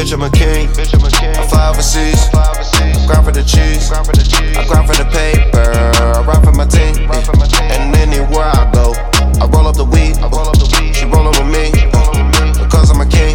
Bitch, I'm a king. I fly overseas. Grind for the cheese. I grind for the paper. I ride for my team. And anywhere I go, I roll up the weed. She rollin' with me. Because I'm a king.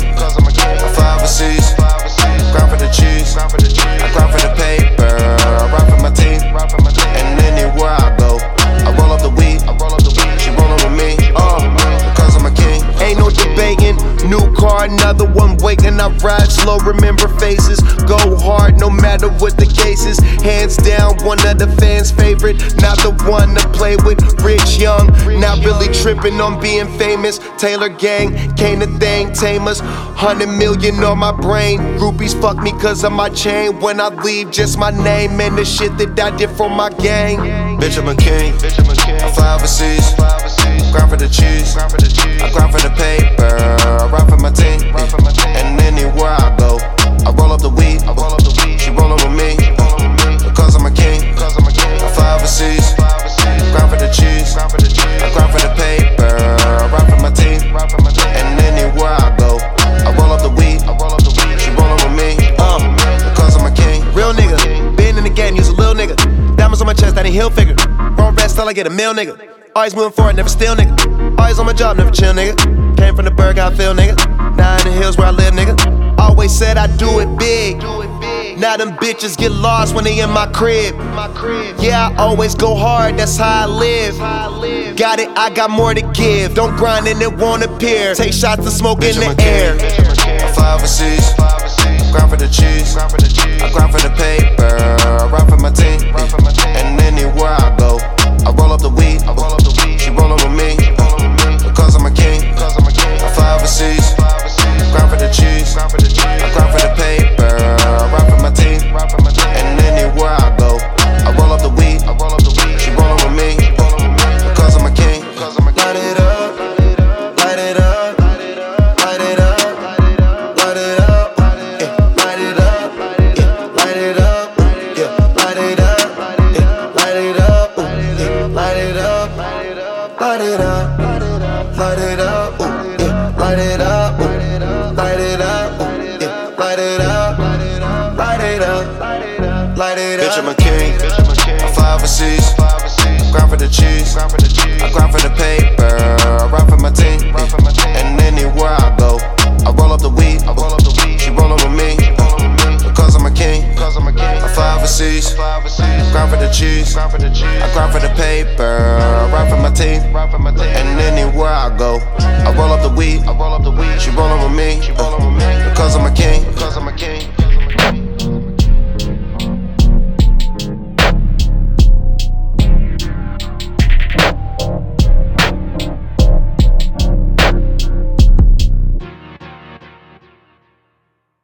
I fly overseas. Grind for the cheese. I grind for the paper. I ride for my team. And anywhere I go, I roll up the weed. She rollin' with me. Because I'm a king. Ain't no debating. New car, another one waiting. I ride slow, remember faces. Go hard, no matter what the case is. Hands down, one of the fans' favorite. Not the one to play with. Rich, young, not really tripping on being famous. Taylor gang, can't a thing tame us. 100 million on my brain. Groupies fuck me cause of my chain. When I leave, just my name and the shit that I did for my gang. Bitch, I'm a king. I fly overseas. Grind for the cheese. I grind for the paper. I ride for my team. And anywhere I go, I roll up the weed. She rollin' with me. Because I'm a king. I fly overseas. Grind for the cheese. I grind for the paper. I ride for my team. And anywhere I go, I roll up the weed. She rollin' with me. Because I'm a king. Real nigga, been in the game, use a little nigga. Diamonds on my chest, that ain't hill figure. Wrong rest till I get a meal, nigga. Always moving forward, never still, nigga. Always on my job, never chill, nigga. Came from the burg, how I feel, nigga. Now in the hills where I live, nigga. Always said I do it big. Now them bitches get lost when they in my crib. Yeah, I always go hard, that's how I live. Got it, I got more to give. Don't grind and it won't appear. Take shots of smoke in the air. I fly overseas. Grind for the cheese. I grind for the paper. I ride for my team. And anywhere I go, I roll up the weed. She rollin' with me. Because I'm a king. I fly overseas. Grind for the cheese. I grind for the paper. I ride for my team. And anywhere I go, I roll up the weed. She rollin' with me. Because I'm a king. Light it up, light it up, light it up, light it up, light it up, light it up, light it up, light it up, light it up, light it up, light it up, light it up, light it up, light it up, light it up, light it up, light it up. Bitch, I'm a king. I fly overseas. Grind for the cheese. I grind for the paper. I ride for my team. And anywhere I go, I roll up the weed. She rollin' with me. Because I'm a king. I fly overseas. Grind for the cheese. I grind for the paper. I ride for my team. And anywhere I go, I roll up the weed. She rollin' with me. Because I'm a king.